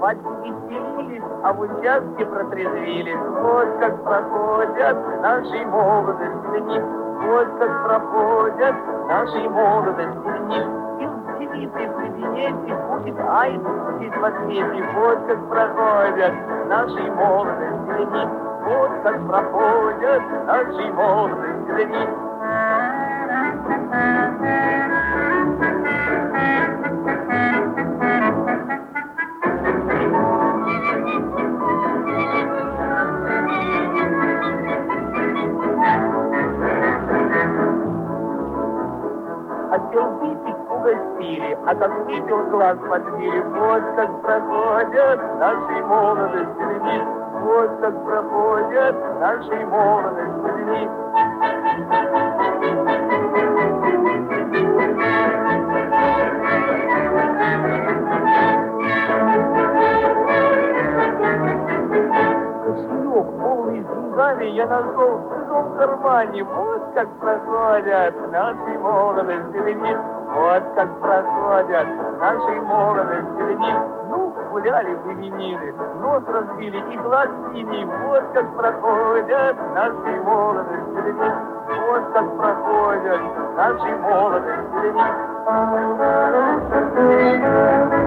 батьки веселились, а в участке протрезвились. Вот как проходят нашей молодости дни, вот как проходят нашей молодости дни. Девицы в кабинете будет айс, будет в ответе. Вот как проходят нашей молодости дни, вот как проходят нашей молодости дни. Хотел выпить, угостили, а как выпил, глаз подбили. Вот как проходят нашей молодости дни, вот как проходят нашей молодости дни. Кошелек полный деньгами я нашел в чужом кармане. Вот как проходят нашей молодости дни, вот как проходят нашей молодости дни. Ну, гуляли в именины, нос разбили и глаз синий. Вот как проходят нашей молодости дни, вот как проходят нашей молодости дни.